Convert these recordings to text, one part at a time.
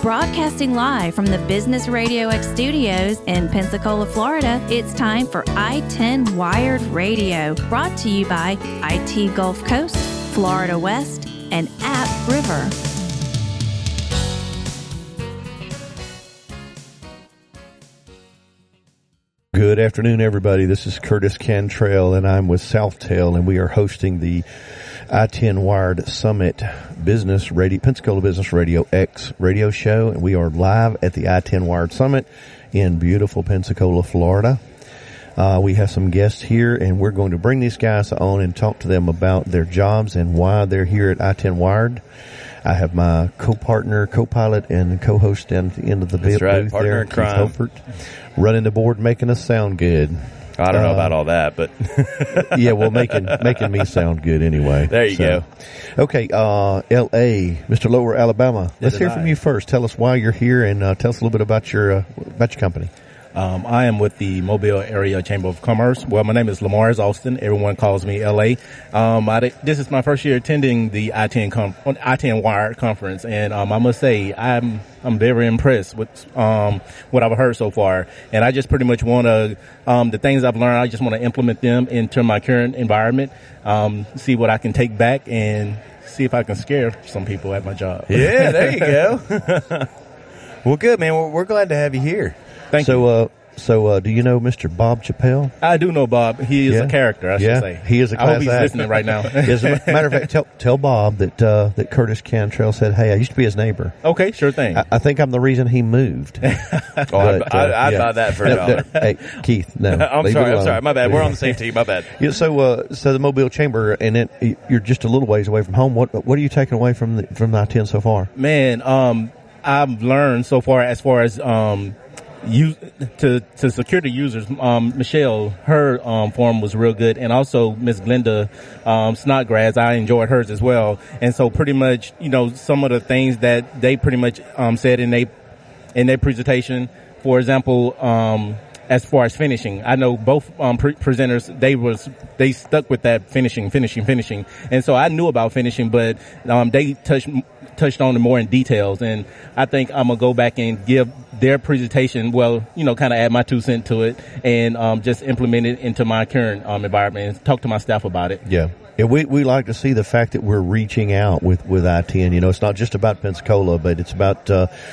Broadcasting live from the Business Radio X studios in Pensacola, Florida, it's time for I-10 Wired Radio, brought to you by IT Gulf Coast, Florida West, and App River. Good afternoon, everybody. This is Curtis Cantrell, and I'm with Southtail, and we are hosting the I-10 Wired Summit Business Radio, Pensacola Business Radio X radio show, and we are live at the I-10 Wired Summit in beautiful Pensacola, Florida. We have some guests here, and we're going to bring these guys on and talk to them about their jobs and why they're here at I-10 Wired. I have my co-partner, co-pilot, and co-host down at the end of the booth partner there, in Keith crime. Hopert, running the board, making us sound good. I don't know about all that, but Yeah, well, making me sound good anyway. There you go. Okay, L.A., Mr. Lower Alabama. Let's hear from you first. Tell us why you're here, and tell us a little bit about your company. I am with the Mobile Area Chamber of Commerce. Well, my name is Lamars Austin. Everyone calls me LA. This is my first year attending the I-10 Wired conference, and I must say I'm very impressed with what I've heard so far. And I just pretty much want to the things I've learned, I just want to implement them into my current environment. See what I can take back and see if I can scare some people at my job. yeah, there you go. Well, good, man. We're glad to have you here. Thank you. So, do you know Mr. Bob Chappelle? I do know Bob. He is a character, I should say. He is a class I hope he's act. listening right now. As a matter of fact, tell Bob that Curtis Cantrell said, hey, I used to be his neighbor. Okay, sure thing. I think I'm the reason he moved. I'd buy that for a dollar. Hey, Keith, no. I'm leave it sorry. alone. My bad. We're on the same team. My bad. Yeah, so the Mobile Chamber, and you're just a little ways away from home. What are you taking away from the I-10 so far? Man, I've learned so far as to security users, Michelle, her forum was real good, and also Miss Glenda Snodgrass, I enjoyed hers as well. And so pretty much, some of the things that they pretty much said in their presentation, for example, as far as finishing, I know both presenters, they stuck with that finishing. And so I knew about finishing, but they touched on it more in details. And I think I'm going to go back and give their presentation, kind of add my 2 cents to it and just implement it into my current environment and talk to my staff about it. Yeah. Yeah, we like to see the fact that we're reaching out with I-10. It's not just about Pensacola, but it's about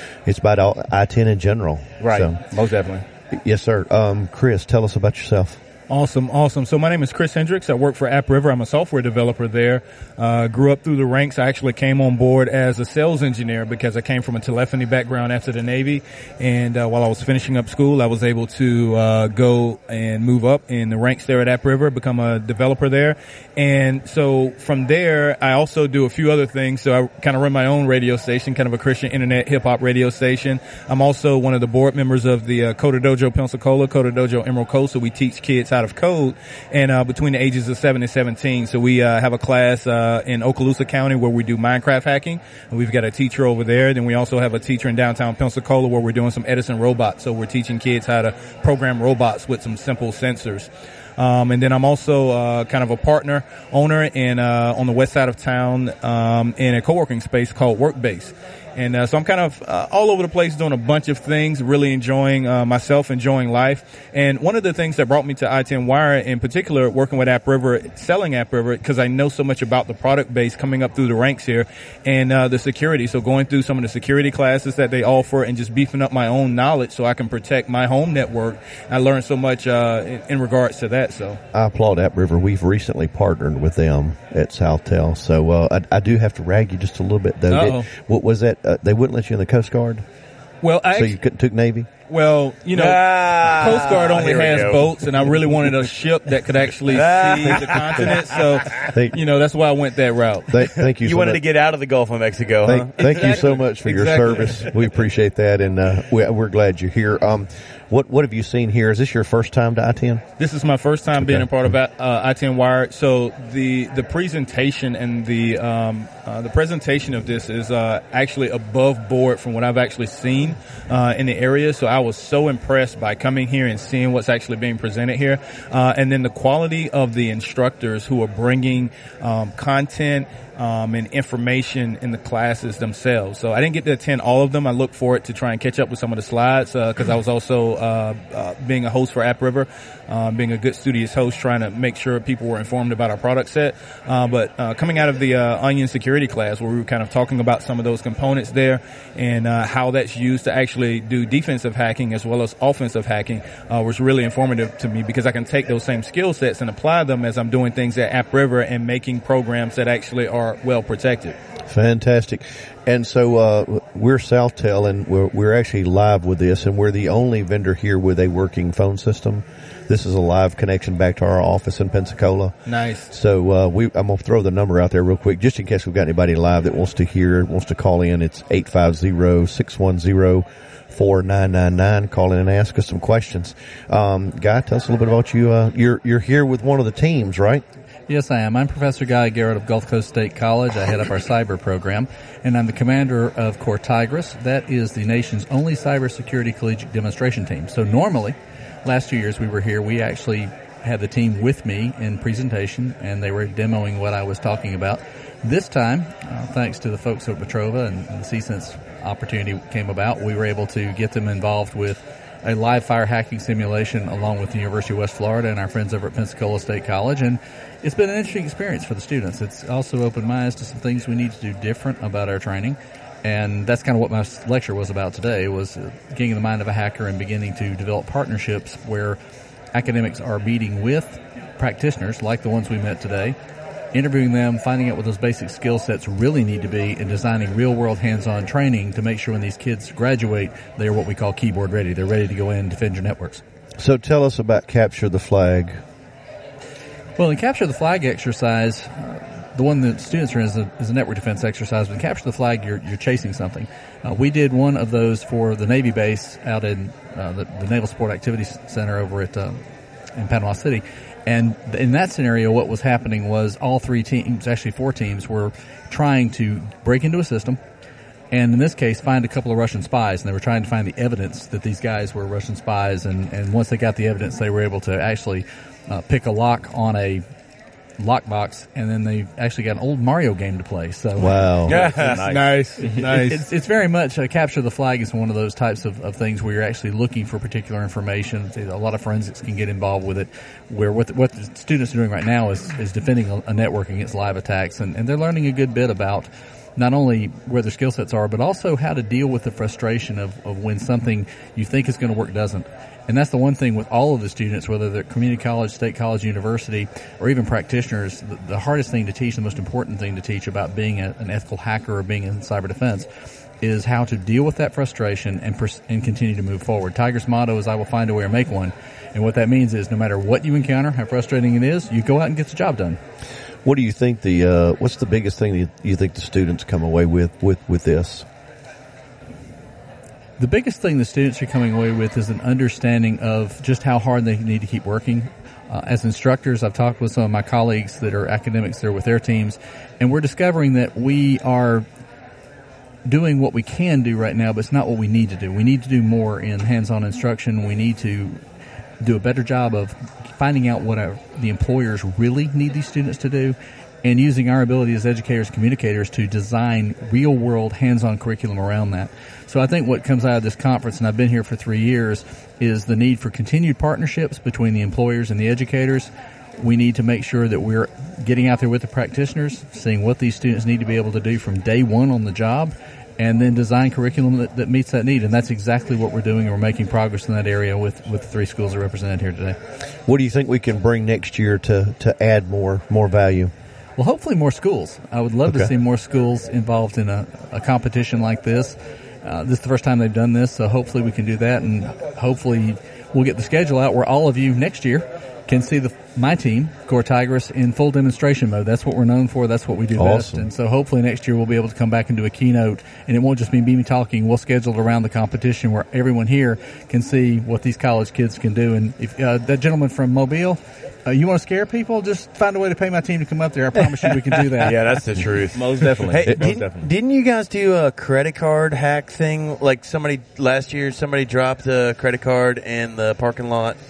all I-10 in general. Right. So, most definitely. yes, sir. Chris, tell us about yourself. Awesome. So my name is Chris Hendricks. I work for App River. I'm a software developer there. Grew up through the ranks. I actually came on board as a sales engineer because I came from a telephony background after the Navy. And while I was finishing up school, I was able to go and move up in the ranks there at App River, become a developer there. And so from there, I also do a few other things. So I kind of run my own radio station, kind of a Christian internet hip-hop radio station. I'm also one of the board members of the Coder Dojo Pensacola, Coder Dojo Emerald Coast. So we teach kids how to code and between the ages of 7 and 17. So we have a class in Okaloosa County where we do Minecraft hacking, and we've got a teacher over there. Then we also have a teacher in downtown Pensacola where we're doing some Edison robots. So we're teaching kids how to program robots with some simple sensors. And then I'm also kind of a partner owner in on the west side of town in a co-working space called Workbase. And so I'm kind of all over the place doing a bunch of things, really enjoying myself, enjoying life. And one of the things that brought me to I-10 Wire, in particular, working with App River, selling App River, because I know so much about the product base coming up through the ranks here and the security. So going through some of the security classes that they offer and just beefing up my own knowledge so I can protect my home network. I learned so much in regards to that. So I applaud App River. We've recently partnered with them at Southtail. So I do have to rag you just a little bit, though. What was that? They wouldn't let you in the Coast Guard? Well, so you took Navy? Well, Coast Guard only has boats, and I really wanted a ship that could actually see the continent. So, that's why I went that route. Thank you. You wanted to get out of the Gulf of Mexico, huh? Thank you so much for your service. We appreciate that, and we're glad you're here. What have you seen here? Is this your first time to I-10? This is my first time being a part of I-10 Wired. So the presentation and the presentation of this is actually above board from what I've actually seen in the area. So I was so impressed by coming here and seeing what's actually being presented here, and then the quality of the instructors who are bringing content and information in the classes themselves. So I didn't get to attend all of them. I look forward to try and catch up with some of the slides because I was also being a host for App River, being a good studious host, trying to make sure people were informed about our product set. But coming out of the Onion security class where we were kind of talking about some of those components there and how that's used to actually do defensive hacking as well as offensive hacking was really informative to me because I can take those same skill sets and apply them as I'm doing things at App River and making programs that actually are well protected. Fantastic. And so we're Southtel, and we're actually live with this, and we're the only vendor here with a working phone system. This is a live connection back to our office in Pensacola. Nice. So I'm going to throw the number out there real quick, just in case we've got anybody live that wants to call in. It's 850-610-4999. Call in and ask us some questions. Guy, tell us a little bit about you. You're here with one of the teams, right? Yes, I am. I'm Professor Guy Garrett of Gulf Coast State College. I head up our cyber program, and I'm the commander of Corps Tigris. That is the nation's only cybersecurity collegiate demonstration team. So normally, last 2 years we were here, we actually had the team with me in presentation, and they were demoing what I was talking about. This time, thanks to the folks at Petrova and the CSense opportunity came about, we were able to get them involved with a live fire hacking simulation along with the University of West Florida and our friends over at Pensacola State College. And it's been an interesting experience for the students. It's also opened my eyes to some things we need to do different about our training. And that's kind of what my lecture was about today, was getting in the mind of a hacker and beginning to develop partnerships where academics are meeting with practitioners like the ones we met today, interviewing them, finding out what those basic skill sets really need to be, and designing real-world hands-on training to make sure when these kids graduate, they are what we call keyboard ready. They're ready to go in and defend your networks. So tell us about Capture the Flag. Well, in Capture the Flag exercise, the one that students are in is a network defense exercise. When Capture the Flag, you're chasing something. We did one of those for the Navy base out in the Naval Support Activities Center over at in Panama City. And in that scenario, what was happening was all three teams, actually four teams, were trying to break into a system, and in this case, find a couple of Russian spies. And they were trying to find the evidence that these guys were Russian spies. And once they got the evidence, they were able to actually pick a lock on a lockbox, and then they actually got an old Mario game to play. So wow, nice. It's very much Capture the Flag is one of those types of things where you're actually looking for particular information. A lot of forensics can get involved with it. Where what the students are doing right now is defending a network against live attacks, and they're learning a good bit about not only where their skill sets are, but also how to deal with the frustration of when something you think is going to work doesn't. And that's the one thing with all of the students, whether they're community college, state college, university, or even practitioners, the hardest thing to teach, the most important thing to teach about being an ethical hacker or being in cyber defense is how to deal with that frustration and continue to move forward. Tiger's motto is, I will find a way or make one. And what that means is no matter what you encounter, how frustrating it is, you go out and get the job done. What do you think what's the biggest thing you think the students come away with this? The biggest thing the students are coming away with is an understanding of just how hard they need to keep working. As instructors, I've talked with some of my colleagues that are academics there with their teams, and we're discovering that we are doing what we can do right now, but it's not what we need to do. We need to do more in hands-on instruction. We need to do a better job of finding out what the employers really need these students to do, and using our ability as educators, communicators to design real-world hands-on curriculum around that. So I think what comes out of this conference, and I've been here for 3 years, is the need for continued partnerships between the employers and the educators. We need to make sure that we're getting out there with the practitioners, seeing what these students need to be able to do from day one on the job, and then design curriculum that meets that need. And that's exactly what we're doing, and we're making progress in that area with the three schools that are represented here today. What do you think we can bring next year to add more value? Well, hopefully more schools. I would love to see more schools involved in a competition like this. This is the first time they've done this, so hopefully we can do that, and hopefully we'll get the schedule out where all of you next year can see my team, Corps Tigris, in full demonstration mode. That's what we're known for. That's what we do best. And so hopefully next year we'll be able to come back and do a keynote, and it won't just be me talking. We'll schedule it around the competition where everyone here can see what these college kids can do. And if that gentleman from Mobile, you want to scare people? Just find a way to pay my team to come up there. I promise you we can do that. Yeah, that's the truth. Most definitely. Hey, definitely. Didn't you guys do a credit card hack thing? Like last year, somebody dropped a credit card in the parking lot,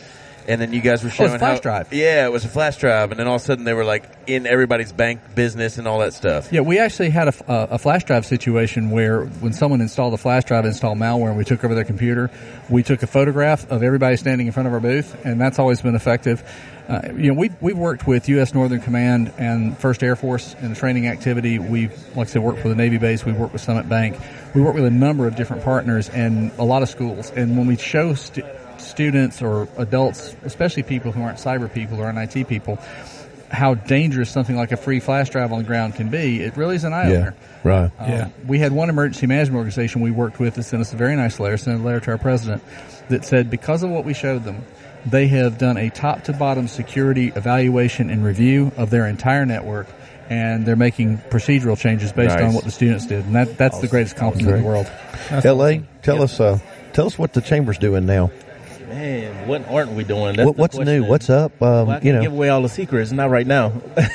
And then you guys were showing flash drive. Yeah, it was a flash drive, and then all of a sudden they were like in everybody's bank business and all that stuff. Yeah, we actually had a flash drive situation where when someone installed a flash drive, installed malware, and we took over their computer, we took a photograph of everybody standing in front of our booth, and that's always been effective. We've worked with U.S. Northern Command and First Air Force in the training activity. We've, like I said, worked for the Navy base. We've worked with Summit Bank. We work with a number of different partners and a lot of schools. And when we show students or adults, especially people who aren't cyber people or aren't IT people, how dangerous something like a free flash drive on the ground can be, it really is an eye-opener. Yeah, right. We had one emergency management organization we worked with that sent us a very nice letter, sent a letter to our president, that said because of what we showed them, they have done a top-to-bottom security evaluation and review of their entire network, and they're making procedural changes based on what the students did. And that's awesome. The greatest compliment in the world. L.A., tell us what the Chamber's doing now. Man, what aren't we doing? What's new? What's up? Well, I can't give away all the secrets, not right now.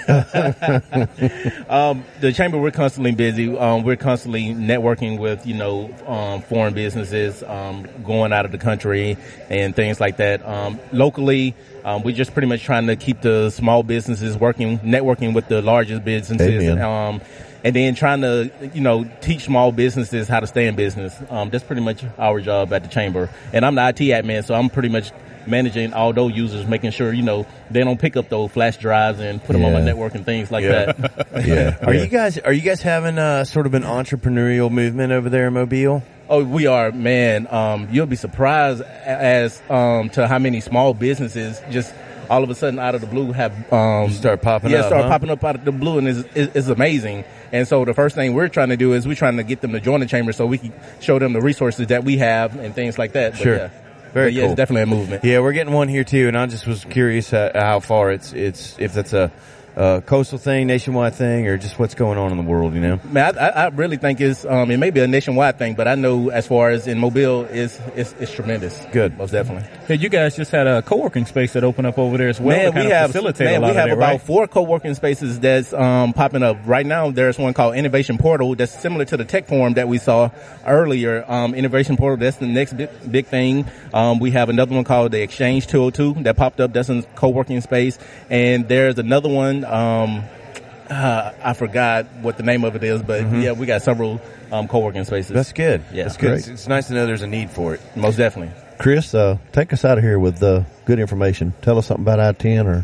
The Chamber, we're constantly busy. We're constantly networking with, foreign businesses, going out of the country and things like that. Locally, we're just pretty much trying to keep the small businesses networking with the largest businesses. Amen. And then trying to, teach small businesses how to stay in business. That's pretty much our job at the Chamber. And I'm the IT admin, so I'm pretty much managing all those users, making sure, they don't pick up those flash drives and put them on my network and things like that. Are you guys having sort of an entrepreneurial movement over there in Mobile? Oh, we are, man. You'll be surprised as to how many small businesses just all of a sudden out of the blue have start popping up. Popping up out of the blue, and it's amazing. And so the first thing we're trying to do is we're trying to get them to join the Chamber so we can show them the resources that we have and things like that. Sure. Very cool. It's definitely a movement. Yeah, we're getting one here too, and I just was curious how far it's if that's a coastal thing, nationwide thing, or just what's going on in the world, Man, I really think it's it may be a nationwide thing, but I know as far as in Mobile, it's tremendous. Good, most definitely. Hey, you guys just had a co-working space that opened up over there as well. Man, we have about 4 co-working spaces that's popping up right now. There's one called Innovation Portal that's similar to the Tech Forum that we saw earlier. Innovation Portal, that's the next big thing. We have another one called the Exchange 202 that popped up. That's a co-working space, and there's another one. I forgot what the name of it is, but we got several co-working spaces. That's good. Yeah, that's good. It's nice to know there's a need for it. Most definitely. Chris, take us out of here with good information. Tell us something about I-10 or.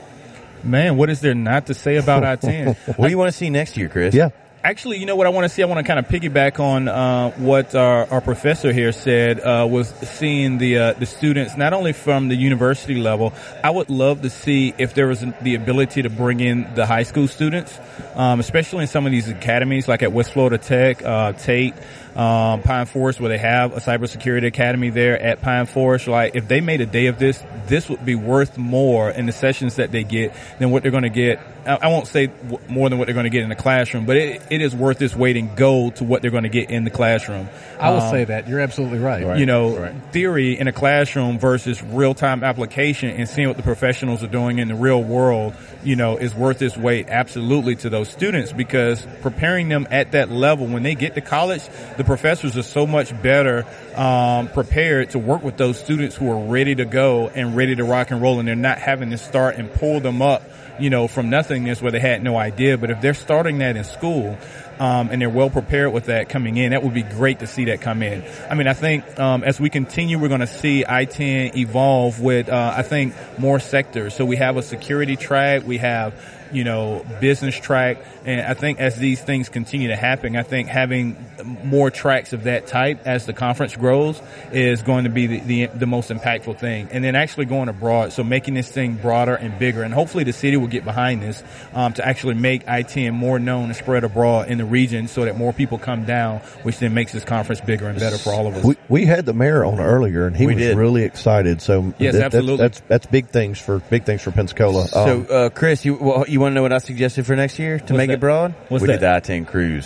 Man, what is there not to say about I-10? What do you want to see next year, Chris? Yeah. Actually, you know what I want to see? I want to kind of piggyback on what our professor here said, was seeing the students, not only from the university level. I would love to see if there was the ability to bring in the high school students, especially in some of these academies, like at West Florida Tech, Tate, Pine Forest, where they have a cybersecurity academy there at Pine Forest. Like, if they made a day of this would be worth more in the sessions that they get than what they're going to get. I won't say more than what they're going to get in the classroom, but it is worth its weight in gold to what they're going to get in the classroom. I will say that. You're absolutely right. Theory in a classroom versus real-time application and seeing what the professionals are doing in the real world, is worth its weight absolutely to those students, because preparing them at that level, when they get to college, the professors are so much better prepared to work with those students who are ready to go and ready to rock and roll, and they're not having to start and pull them up from nothingness where they had no idea. But if they're starting that in school, and they're well prepared with that coming in, that would be great to see that come in. I mean, I think, as we continue, we're going to see I-10 evolve with, I think, more sectors. So we have a security track, we have, business track. And I think as these things continue to happen, I think having more tracks of that type as the conference grows is going to be the most impactful thing. And then actually going abroad, so making this thing broader and bigger. And hopefully the city will get behind this to actually make I-10 more known and spread abroad in the region so that more people come down, which then makes this conference bigger and better for all of us. We had the mayor on earlier, and he was really excited. So yes, absolutely. That's big things for Pensacola. So, Chris, you want to know what I suggested for next year to make it broad? What's we that? did the I-10 cruise.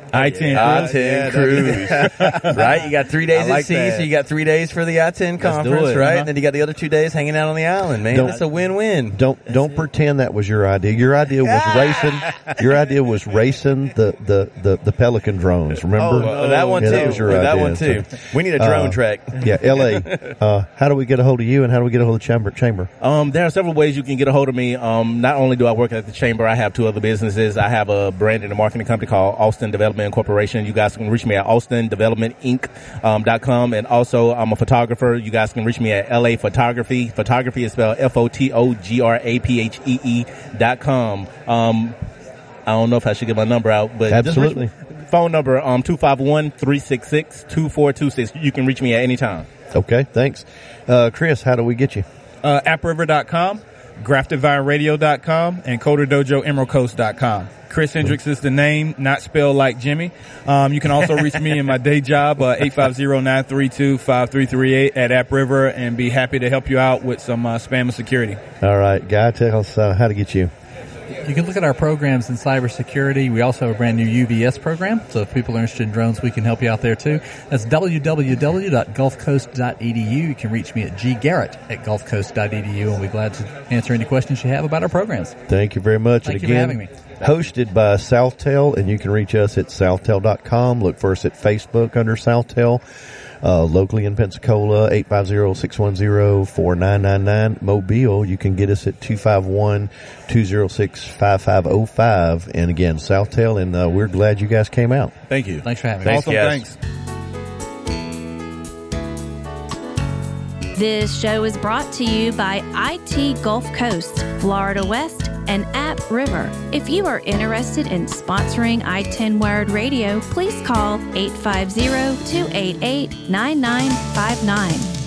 I-10 Cruise. Right? You got 3 days I like at sea, that. so you got 3 days for the I-10 conference, it. right? Uh-huh. And then you got the other 2 days hanging out on the island, man. It's a win-win. Don't pretend that was your idea. Your idea was racing. Your idea was racing the Pelican drones. Remember? That one Yeah, too. that was your that idea. one too. So, We need a drone track. Yeah, LA. How do we get a hold of you, and how do we get a hold of Chamber? There are several ways you can get a hold of me. Not only do I work at the Chamber, I have 2 other businesses. I have a branding and marketing company called Austin Development Corporation. You guys can reach me at austindevelopmentinc.com. And also, I'm a photographer. You guys can reach me at LA Photography. Photography is spelled FOTOGRAPHEE.com. I don't know if I should give my number out, but Absolutely. Just phone number 251-366-2426. You can reach me at any time. Okay, thanks. Chris, how do we get you? AppRiver.com, GraftedVineRadio.com, and CoderDojoEmeraldCoast.com. Chris Hendricks is the name, not spelled like Jimmy. You can also reach me in my day job, 850-932-5338 at AppRiver, and be happy to help you out with some spam and security. All right, Guy, tell us how to get you. You can look at our programs in cybersecurity. We also have a brand new UVS program, so if people are interested in drones, we can help you out there too. That's www.gulfcoast.edu. You can reach me at ggarrett@gulfcoast.edu, and we'll be glad to answer any questions you have about our programs. Thank you very much. Thank and you again, for having me. Hosted by Southtail, and you can reach us at southtail.com. Look for us at Facebook under Southtail. Locally in Pensacola, 850-610-4999. Mobile, you can get us at 251-206-5505. And again, Southtail, and we're glad you guys came out. Thank you. Thanks for having me. Thanks, Awesome, guys. thanks. This show is brought to you by IT Gulf Coast, Florida West, and App River. If you are interested in sponsoring I-10 Wired Radio, please call 850-288-9959.